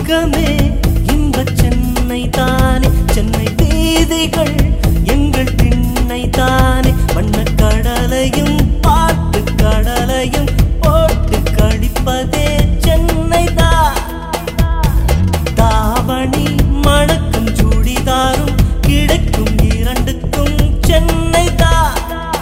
சொர்க்கமே இந்த சென்னை தானே, சென்னை வீதிகள் எங்கள் திண்ணை தானே, வண்ணக் கடலையும் பாட்டு கடலையும் போட்டு கழிப்பதே சென்னை தான். தாவணி மணக்கும் சுடிதாரும் கிடைக்கும் இரண்டுக்கும் சென்னை தான்.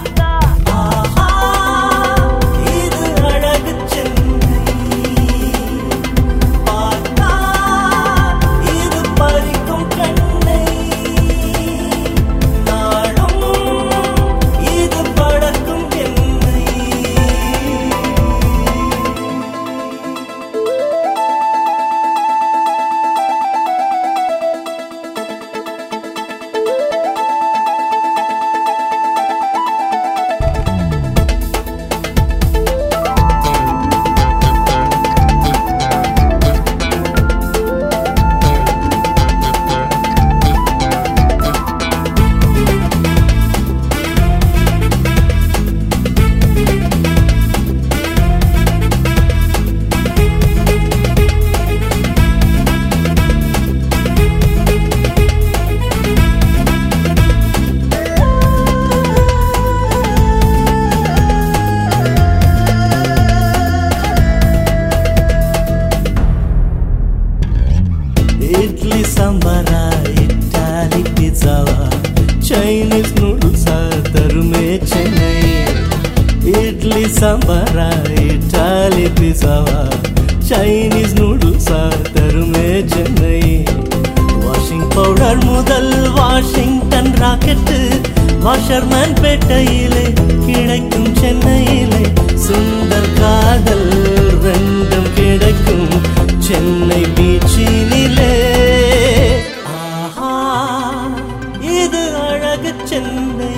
இட்லி சாம்பாரா இட்டாலி பிஸாவா சைனீஸ் நூடுல்ஸா தருமே சென்னை. இட்லி சாம்பாரா இட்டாலி பிஸாவா சைனீஸ் நூடுல்ஸா தருமே சென்னை. வாஷிங் பவுடர் முதல் வாஷிங்டன் ராக்கெட்டு வாஷர்மேன் பேட்டையிலே கிடைக்கும் சென்னையிலே. சுந்தர் காதல் ரெண்டும் கிடைக்கும் சென்னை பீச்சினிலே. ஆஹா இது அழகு சென்னை,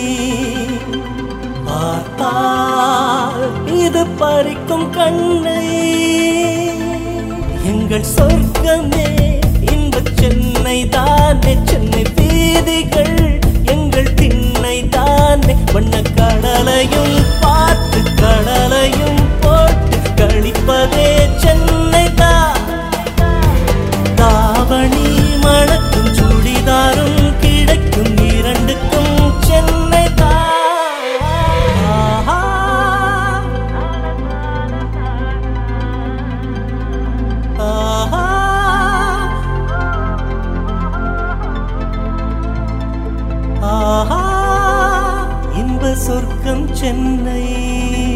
பார்த்தால் இது பறிக்கும் கண்ணை. எங்கள் சொர்க்கமே இந்த சென்னை தானே, சென்னை வீதிகள் எங்கள் திண்ணை தானே, வண்ணக் கடலையும் பாட்டு கடலையும் போட்டு கழிப்பதே சென்னை தான். தாவணி மணக்கும் சுடிதாரும் கிடைக்கும் இரண்டுக்கும் சென்னை தான். ஆஹா ஆஹா இன்ப சொர்க்கம் சென்னை.